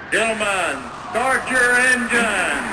Gentlemen, start your engine.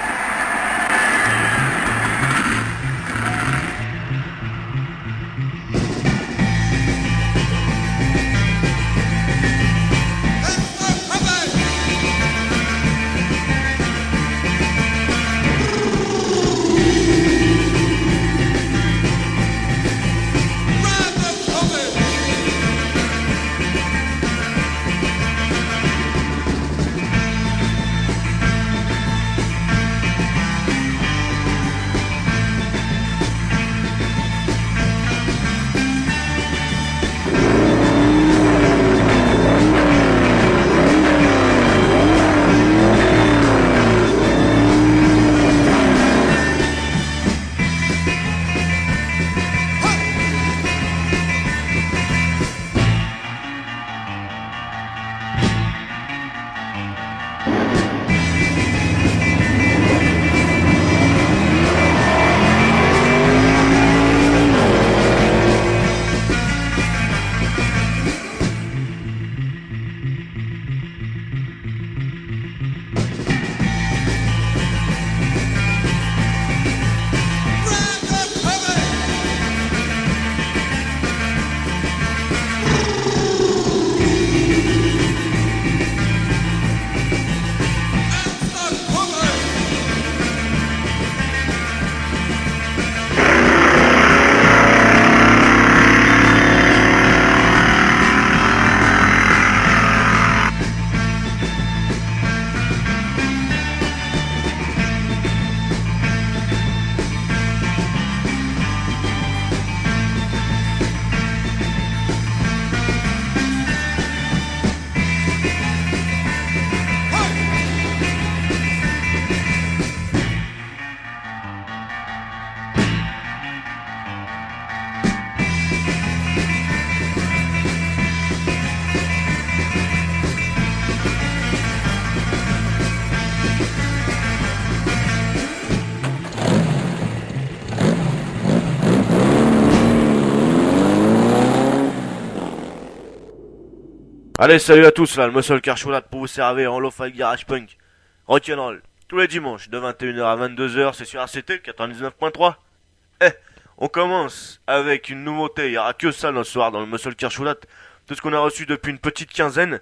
Allez, salut à tous, là, le Muscle Car Show là pour vous servir en lo-fi garage punk. Rock'n'roll. Tous les dimanches, de 21h à 22h, c'est sur ACT 99.3. Eh, on commence avec une nouveauté, il y aura que ça ce soir dans le Muscle Car Show là. Tout ce qu'on a reçu depuis une petite quinzaine.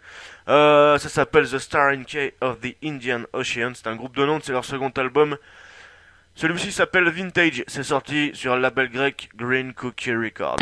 Ça s'appelle The Star in K of the Indian Ocean. C'est un groupe de Nantes, c'est leur second album. Celui-ci s'appelle Vintage, c'est sorti sur le label grec Green Cookie Records.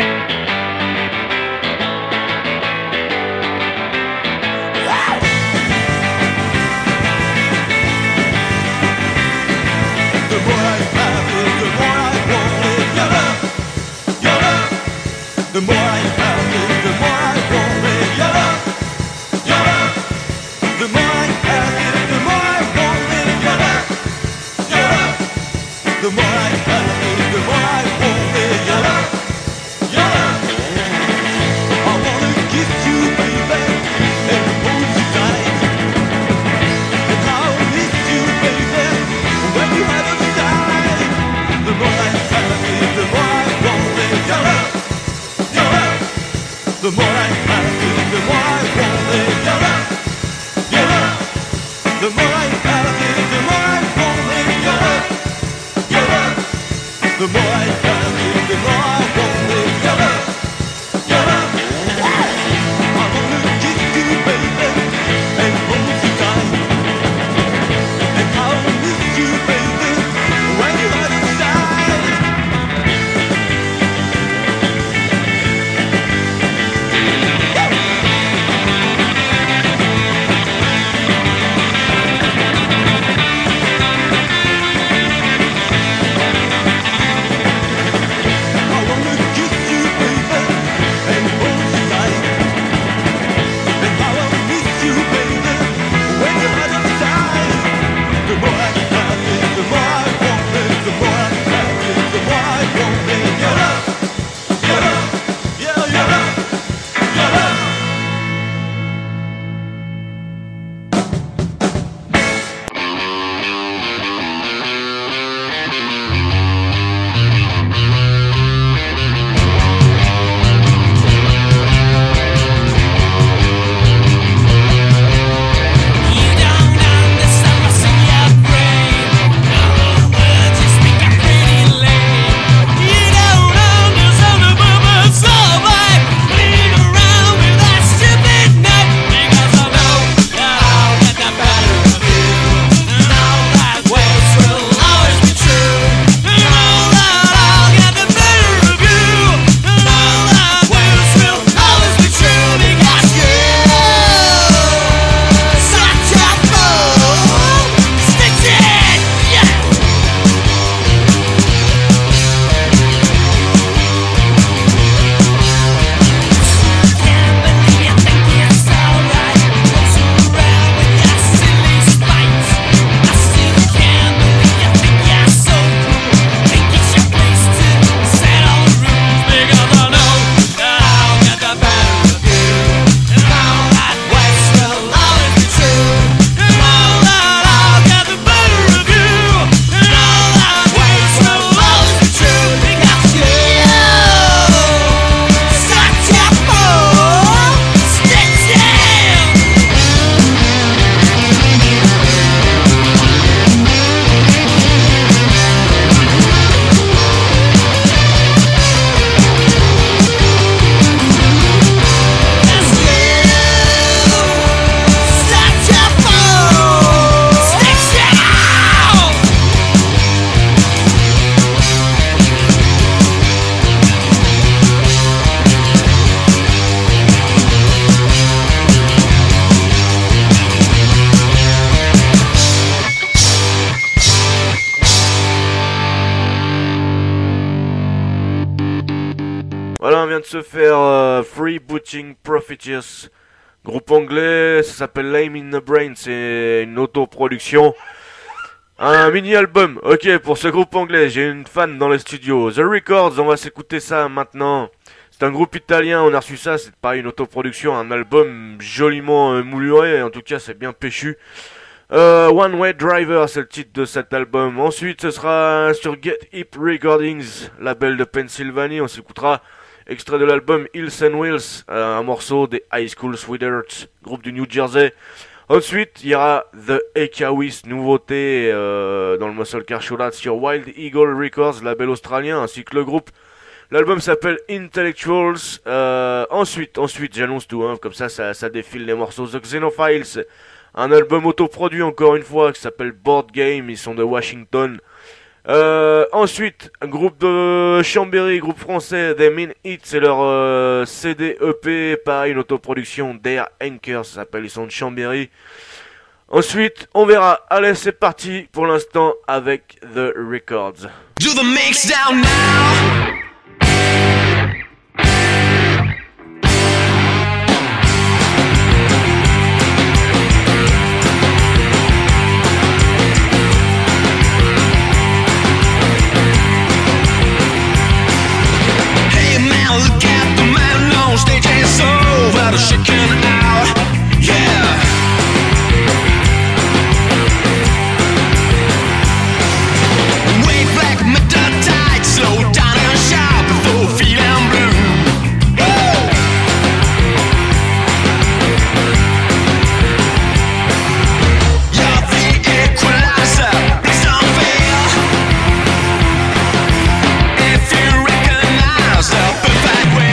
The more I have it, the more I want it. Your love, your love. The more I have it, the more I want it. Your love, your love. The more I have it, the more I want it. Your love, your love. I wanna kiss you, baby, and hold you tight. And I'll miss you, baby, when you have a side. The more I have it, the more I want it. Your love. The more I have it, the more I want it. Your love, your love. The more I have it, the more I want it. Your love, your love. The more I have it, the more I want it. Your love, your love. I wanna kiss you, baby, and hold you tight. And I'll miss you, baby, when you're out of sight. 1 vient de se faire Freebooting Profiteers. Groupe anglais, ça s'appelle Lame in the Brain, c'est une autoproduction. Un mini-album, ok, pour ce groupe anglais, j'ai une fan dans les studios. The Records, on va s'écouter ça maintenant. C'est un groupe italien, on a reçu ça, c'est pas une autoproduction, un album joliment mouluré, en tout cas c'est bien péchu. One Way Driver, c'est le titre de cet album. Ensuite, ce sera sur Get Hip Recordings, label de Pennsylvanie, on s'écoutera extrait de l'album Hills and Wheels, un morceau des High School Sweethearts, groupe du New Jersey. Ensuite, il y aura The Ekawis, nouveauté dans le Muscle Car Show sur Wild Eagle Records, label australien, ainsi que le groupe. L'album s'appelle Intellectuals. Ensuite, j'annonce tout, hein, comme ça défile les morceaux. The Xenophiles, un album autoproduit encore une fois qui s'appelle Board Game, ils sont de Washington. Ensuite, un groupe de Chambéry, groupe français, They Mean It, c'est leur CD EP, pareil, une autoproduction d'Air Anchor, ça s'appelle, ils sont de Chambéry. Ensuite, on verra. Allez, c'est parti pour l'instant avec The Records. Do the mix down now. Look at the man on stage, he's so out of shaking out, yeah. Wave like metal tight, slow down and sharp before feeling blue. Woo! You're the equalizer, please don't fail. If you recognize the perfect way.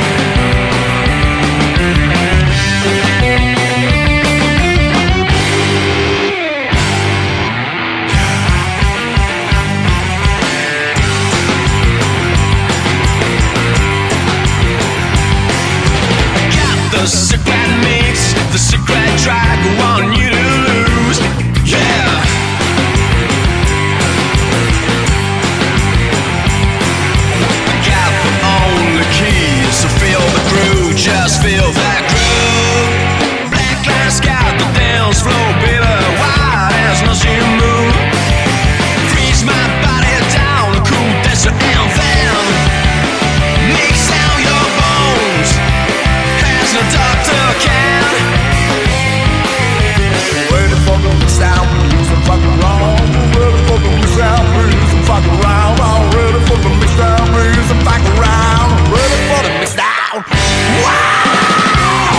The secret mix, the secret track, want you to lose, yeah. Got the only keys to feel the groove, just feel that groove. Black lights got the dance floor, baby, wild as nothing move. Freeze my body down, cool dance anthem. Mix out your bones, as no doctor can. Ready for the mix down, blues and fuck around. Ready for the mix down, blues and fuck around. I'm ready for the mix down, blues and fuck around. Ready for the mix down. Wow!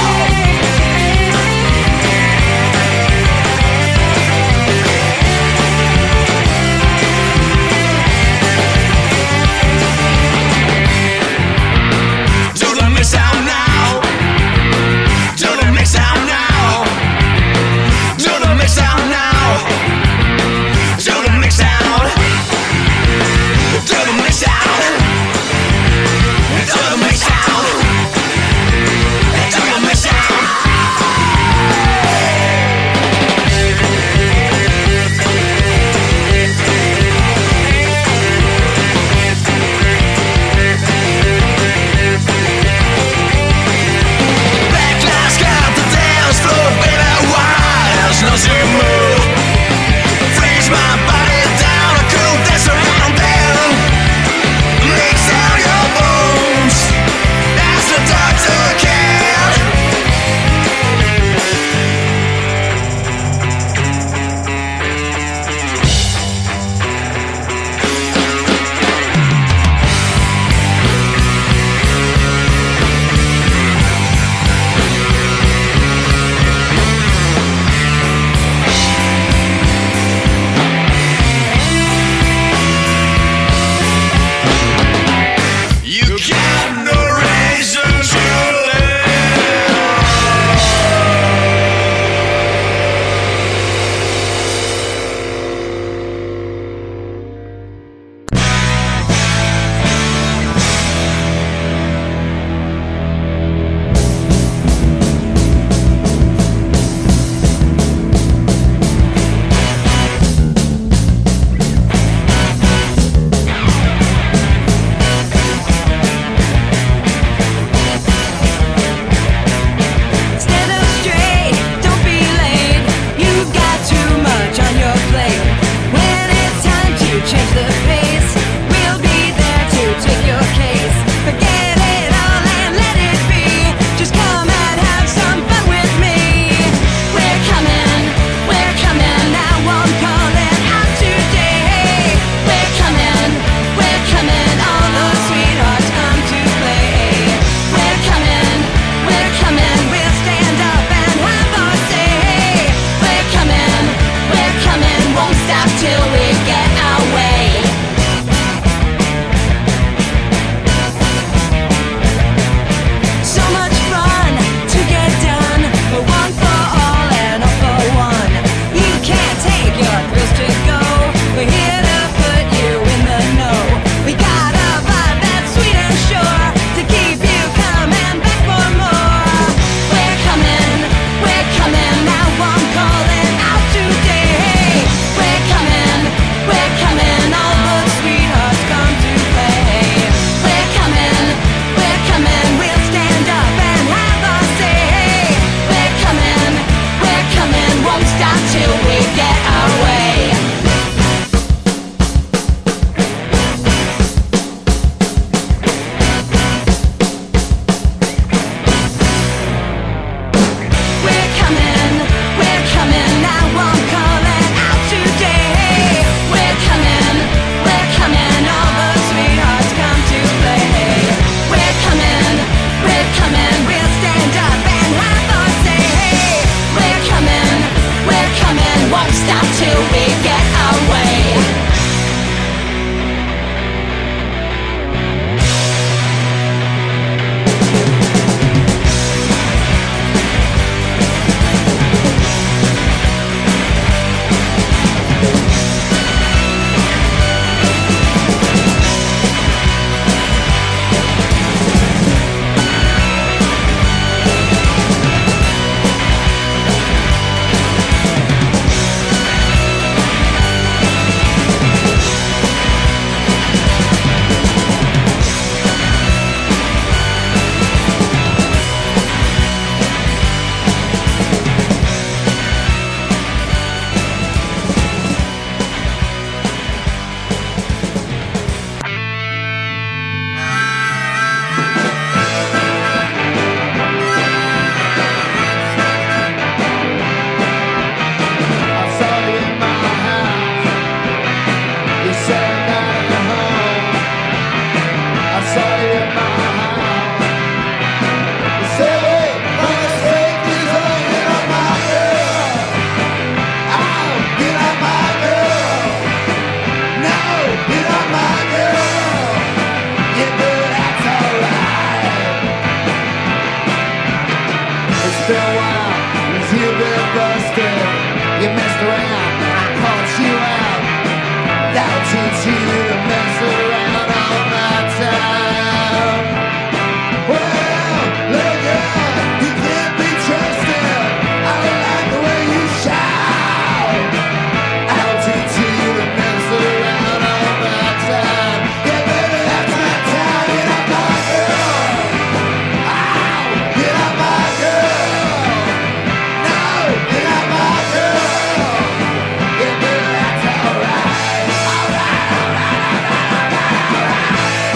messed around. I caught you out. That'll teach you to mess around all my time. Well, little girl, you can't be trusted. I don't like the way you shout. I'll teach you to mess around all my time. Yeah, baby, that's my time. Get up, my girl. Ow, get up, my girl. No, get up, my girl. Yeah, baby, that's alright. Alright, alright.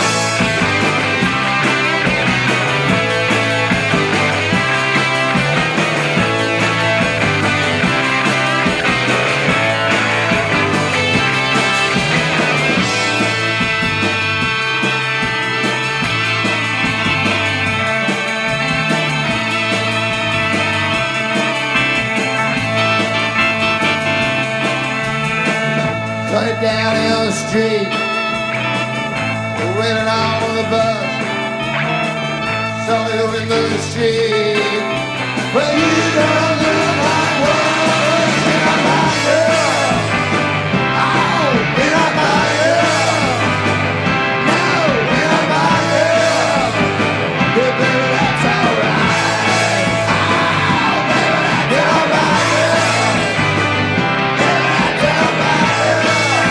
Running down Elm Street, waiting on the bus. Saw you in the street, but you don't look like one. Get up, my girl. Oh, get up, my girl. No, get up, my girl. Yeah, baby, that's alright. Oh, baby, get up, my girl. Baby, get up, my girl.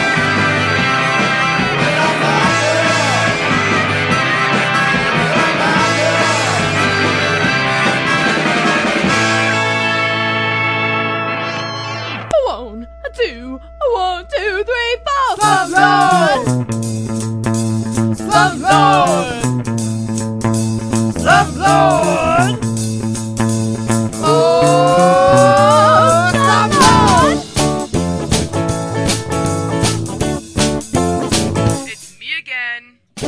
One, two, 3, 4. Slumlord! Slumlord! Slumlord! Oh, Slumlord! It's me again.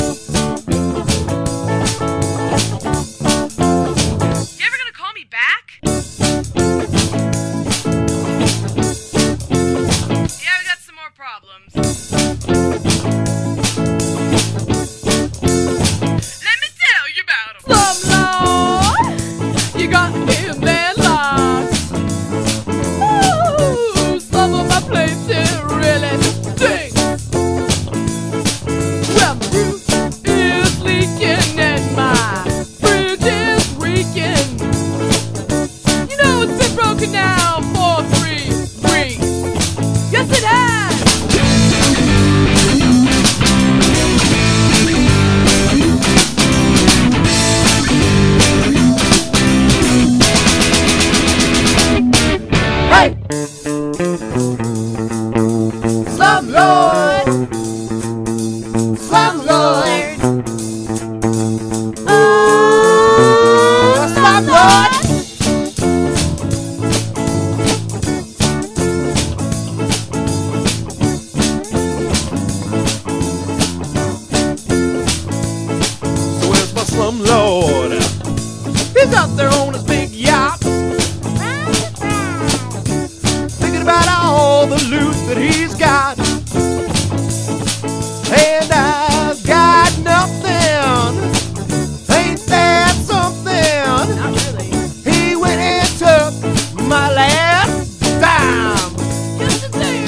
You ever gonna call me back? Problems. Let me tell you about them. Slumlord, you got me in their lost. Ooh, some of my places really stink. Well, my roof is leaking and my fridge is reeking. You know it's been broken now for 3 weeks. Yes, it has. Hey! Slumlord! Slumlord! Oh, Slumlord! So where's my slumlord? He's out there on his big yacht, thinking about all the loot that he's got. And I've got nothing. Ain't that something? Not really. He went and took my last dime. Just a damn.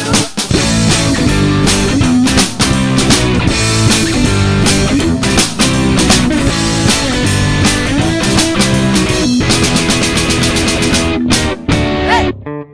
Hey!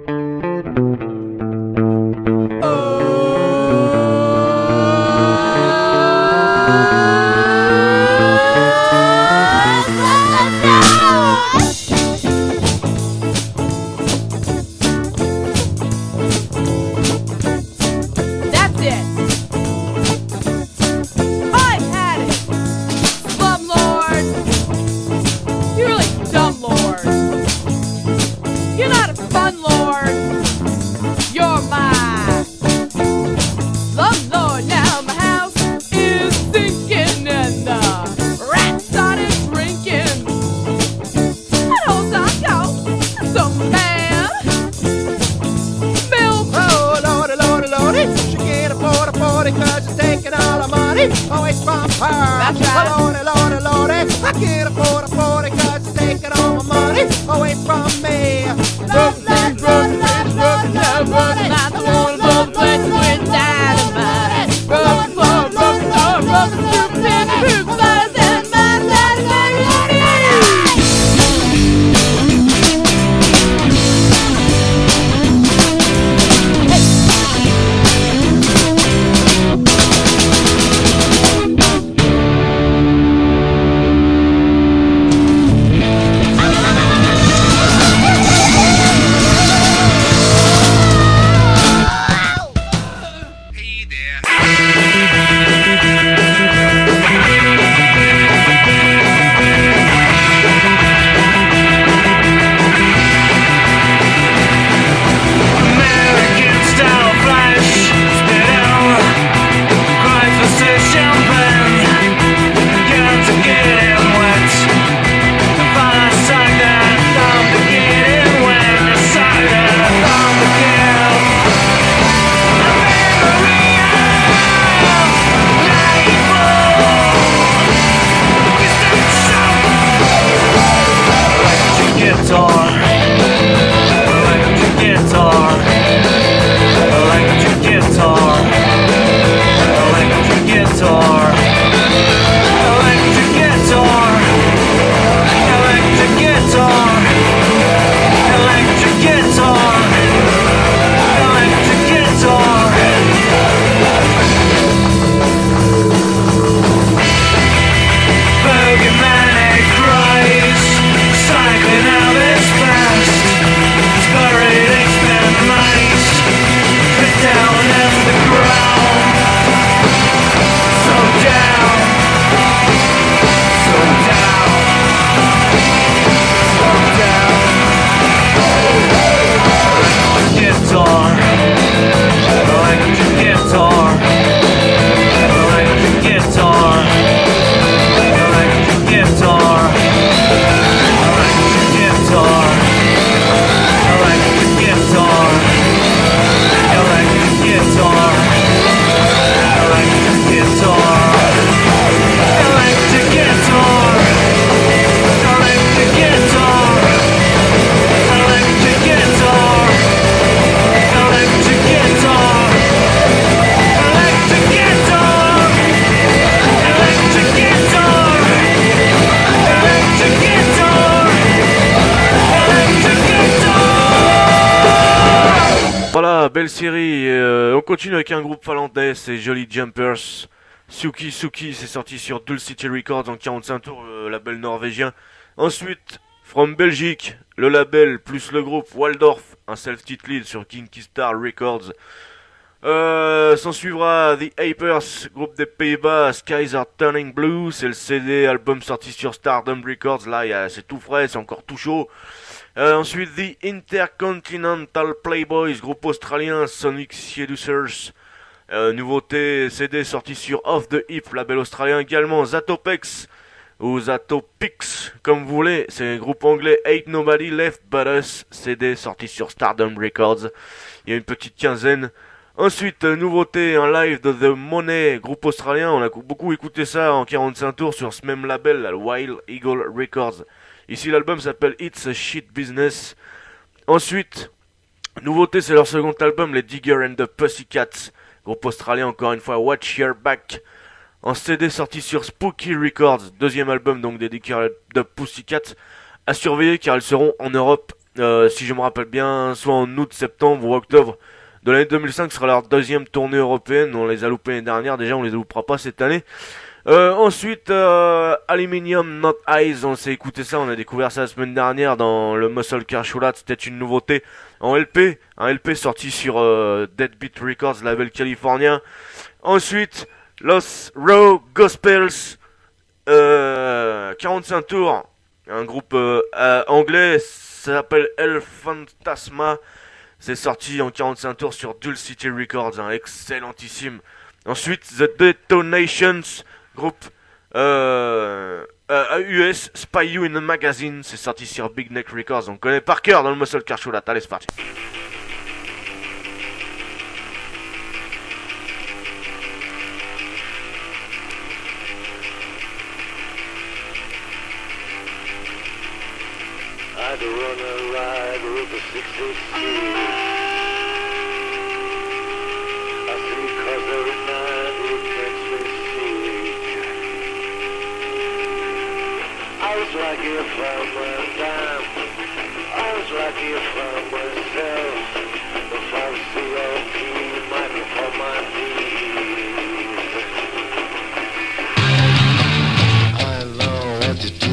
That's it. I've had it. Slumlord. You're really dumb, Lord. You're not a fun Lord. You're my slumlord. Now my house is sinking and the rats started drinking. That whole time go so mad. Milk. Oh, lordy, lordy, lordy, she can't afford a 40 'cause you're taking all the money away from her. That's right. Oh, lordy, lordy, lordy, I can't afford a 40 'cause you're taking all my money away from me. Lord, Lord, Lord, Lord, Lord, Lord, voilà, belle série. On continue avec un groupe finlandais, c'est Jolly Jumpers. Suki Suki, c'est sorti sur Dual City Records en 45 tours, le label norvégien. Ensuite, From Belgique, le label plus le groupe Waldorf, un self-titled sur Kinky Star Records. S'en suivra The Apers, groupe des Pays-Bas, Skies Are Turning Blue, c'est le CD, album sorti sur Stardom Records, là c'est tout frais, c'est encore tout chaud. Ensuite The Intercontinental Playboys, groupe australien, Sonic Seducers, nouveauté CD sorti sur Off the Hip, label australien également. Zatopex, ou Zatopix, comme vous voulez, c'est un groupe anglais, Ain't Nobody Left But Us, CD sorti sur Stardom Records, il y a une petite quinzaine. Ensuite, nouveauté, un live de The Money, groupe australien, on a beaucoup écouté ça en 45 tours sur ce même label, la Wild Eagle Records. Ici l'album s'appelle It's a Shit Business. Ensuite, nouveauté, c'est leur second album, les Digger and the Pussycats, groupe australien encore une fois, Watch Your Back. En CD sorti sur Spooky Records, deuxième album donc des Digger and the Pussycats, à surveiller car ils seront en Europe, si je me rappelle bien, soit en août, septembre ou octobre de l'année 2005, sera leur deuxième tournée européenne. On les a loupés l'année dernière, déjà on les loupera pas cette année. Ensuite, Aluminium Not Eyes, on s'est écouté ça, on a découvert ça la semaine dernière dans le Muscle Car Cholat, c'était une nouveauté en LP, un LP sorti sur Deadbeat Records, label californien. Ensuite, Los Raw Gospels, 45 tours, un groupe anglais, ça s'appelle El Fantasma. C'est sorti en 45 tours sur Dual City Records, un excellentissime. Ensuite, The Detonations, groupe US, Spy You in a Magazine, c'est sorti sur Big Neck Records. On connaît par cœur dans le Muscle Car Cholat. Allez, c'est parti. I'd run a ride with a 66. I see cause every night it makes me sick. I was lucky if I went down. I was lucky if I myself. The 5COP might be for my knees. I know what to do.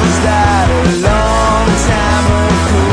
was that a long time ago.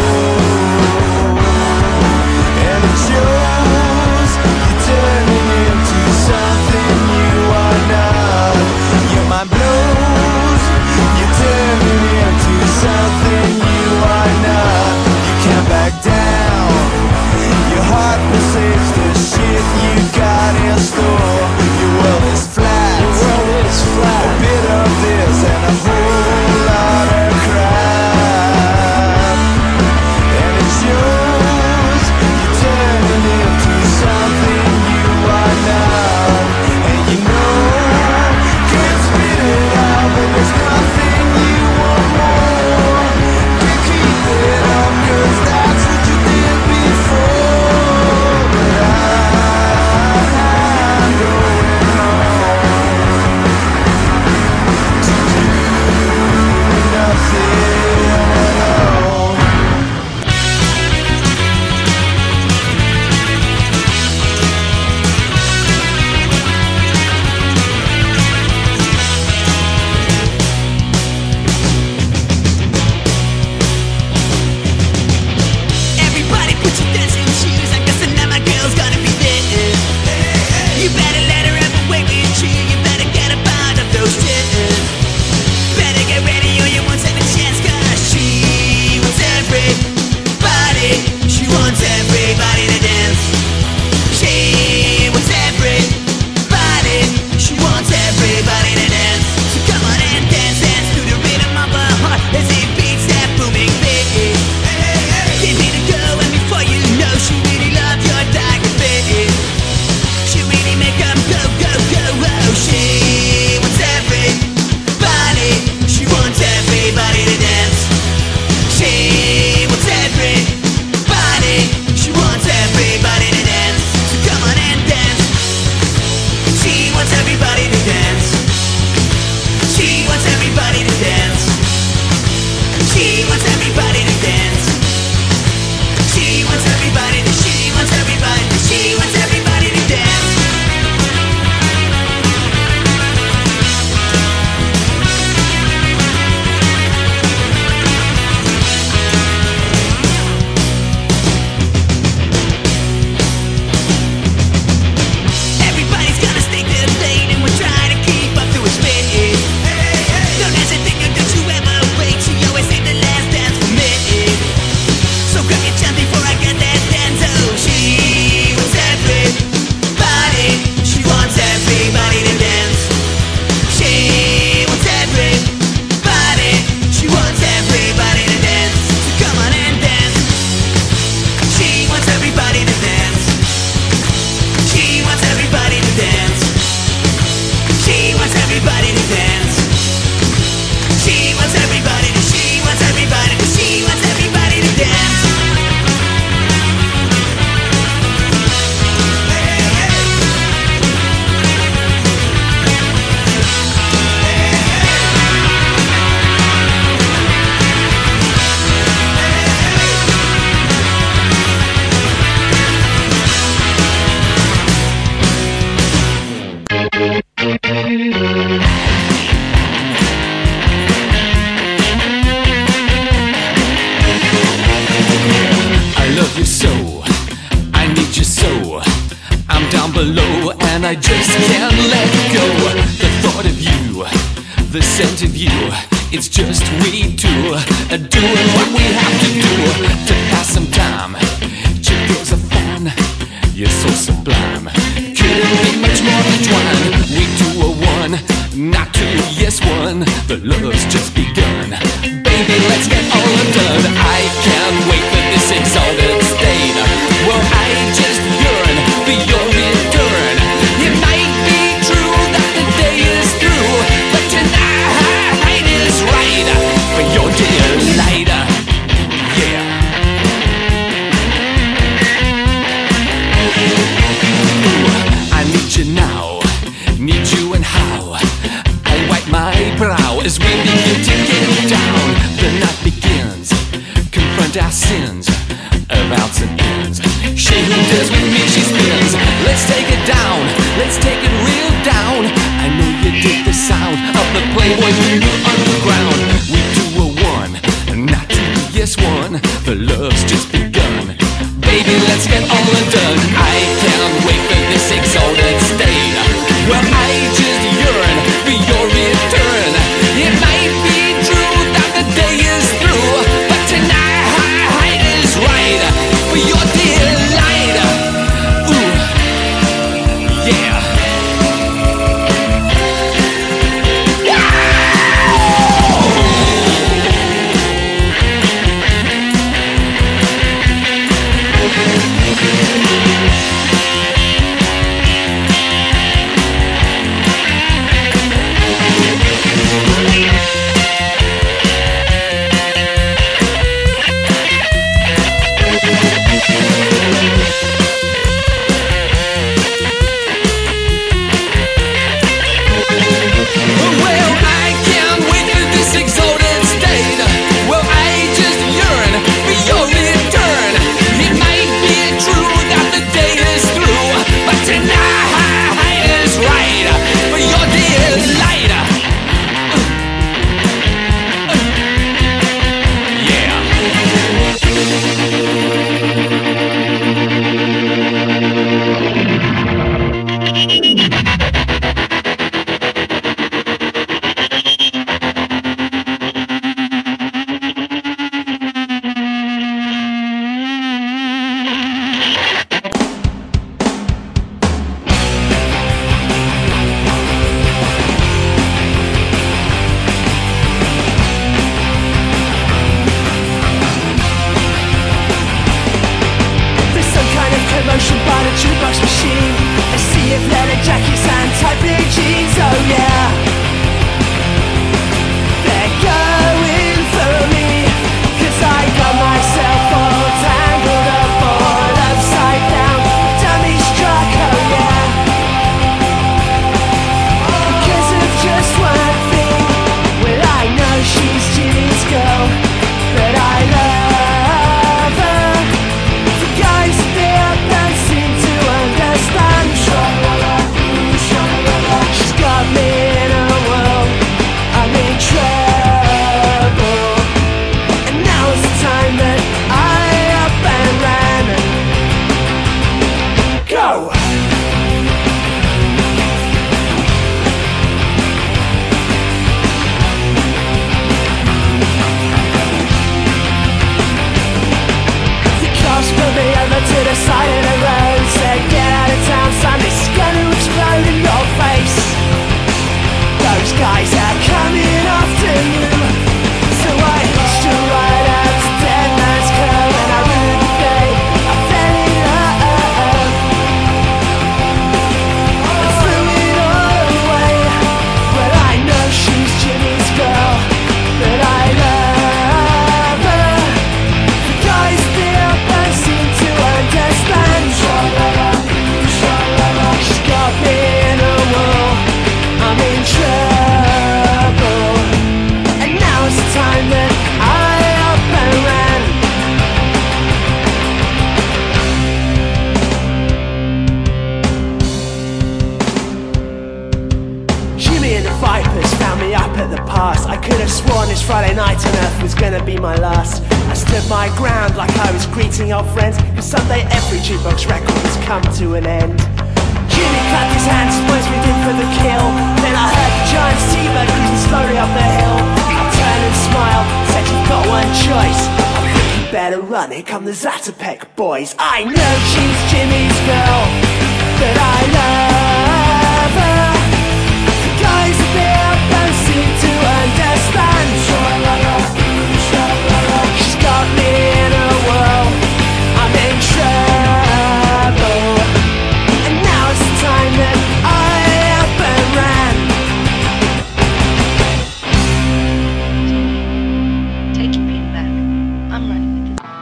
And it shows you're turning into something you are not. Your mind blows, you're turning into something you are not. You can't back down, your heart perceives the shit you got in store. Your world is flat, a bit of this and a whole lot of crap. And it shows you're turning into something you are not. And you know, can't spit it out, but there's nothing you want more. You keep it up, 'cause that's what you did before. But I'm going home to do nothing at all. Everybody put your dancing shoes on, 'cause tonight my girl's gonna be there. You better let her have a way with you. You better get up out of those chairs. Better get ready or you won't stand a chance, 'cause she wants everybody. She wants everybody to dance. She wants everybody. She wants everybody to dance. So come on and dance, dance to the rhythm of her heart as it beats that booming beat. Give me the go, and before you know, she really loved your tiger face. She really make 'em go, go, go, oh. She wants everybody. She wants everybody to dance. She wants everybody. She wants everybody to dance. So come on and dance. She wants everybody to dance. She wants everybody to dance. She wants everybody to dance. She wants everybody to, she wants everybody to, she wants everybody to dance. Everybody's gonna stick to the lane and we're trying to keep up to his speed. Don't hesitate, don't you ever wait. She always saved the last dance for me. So grab your chance before I get that dance. Oh, she wants everybody. She wants everybody to dance. She wants everybody. She wants everybody to dance. So come on and dance. She wants everybody to dance. She wants everybody to dance. She wants everybody to dance. She wants everybody to, she wants everybody to, she wants everybody to dance. I love you so, I need you so. I'm down below and I just can't let go. The thought of you, the scent of you, it's just we two doing what we have to do to pass some time. Chick girls are fun, you're so sublime. Couldn't be much more entwined. We two are one, not two, yes one. The love's just begun. Baby, let's get all done. I can't wait for this exalted state. Well, I just yearn for your return. It might be true that the day is through, but tonight is right for your delight. Yeah. Ooh, I need you now, need you and how. I wipe my brow as we begin to get down. on earth was gonna be my last. I stood my ground like I was greeting old friends, cause someday every jukebox record has come to an end. Jimmy clapped his hands, supposed we did for the kill. Then I heard the giant seabird cruising slowly up the hill. I turned and smiled, said you've got one choice. I think you better run, here come the Zatopek boys. I know she's Jimmy's girl, but I love her. The guys up there don't seem to understand. She's got me in a whirl, I'm in trouble. And now it's the time that I up and ran. Take your pin back. I'm running with it.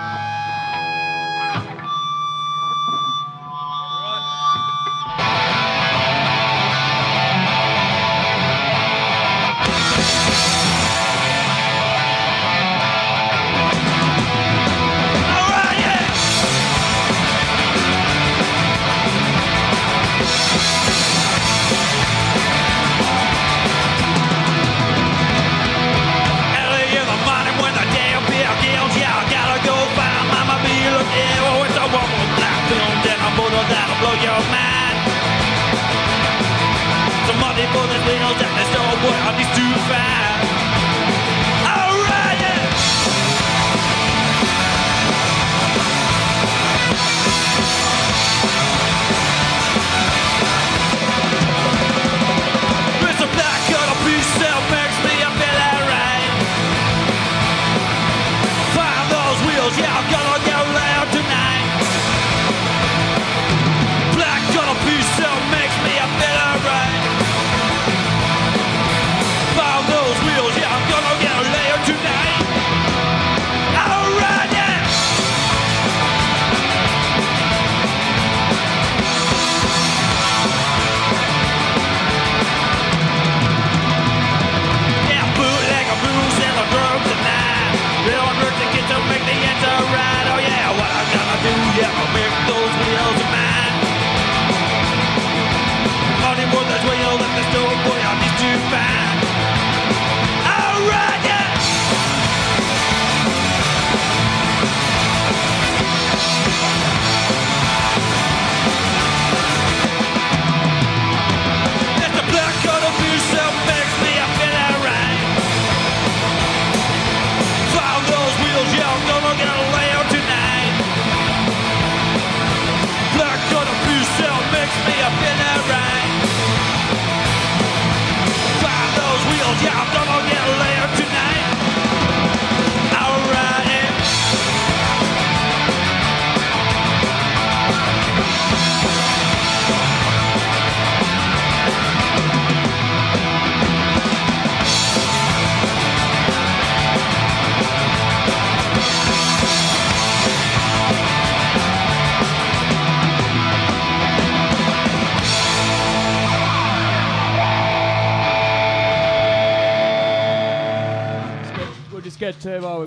Get Turbo.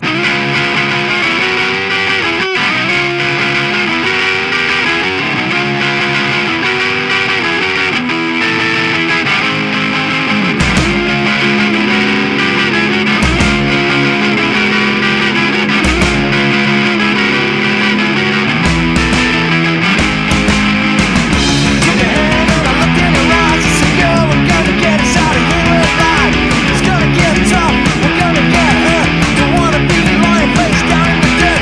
It's gonna get tough, we're gonna get hurt. Don't wanna be lying face down in the dirt.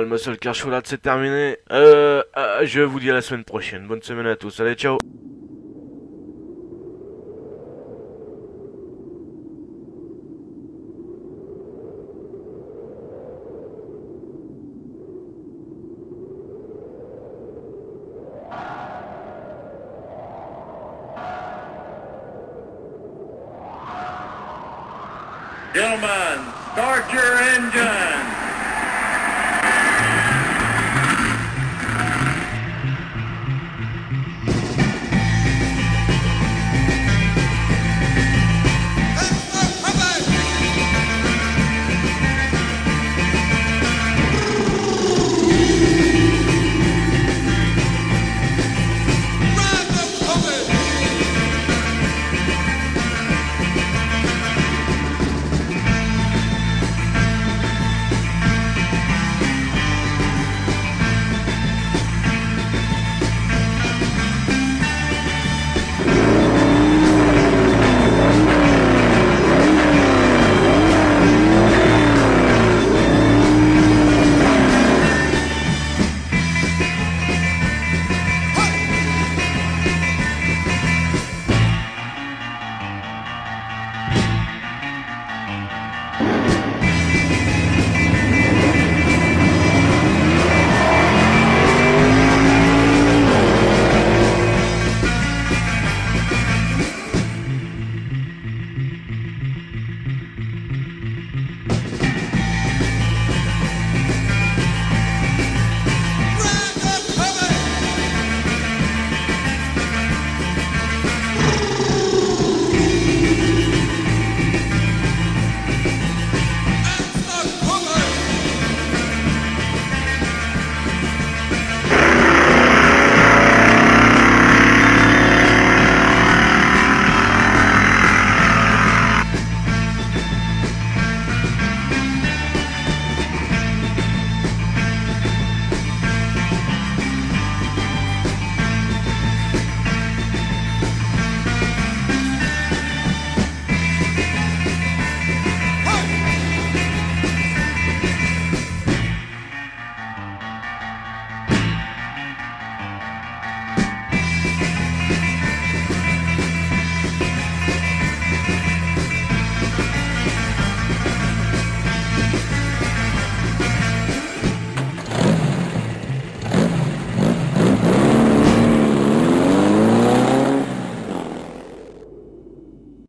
Muscle Car Choulade, c'est terminé. Je vous dis à la semaine prochaine. Bonne semaine à tous. Allez, ciao. Gentlemen, start your engine.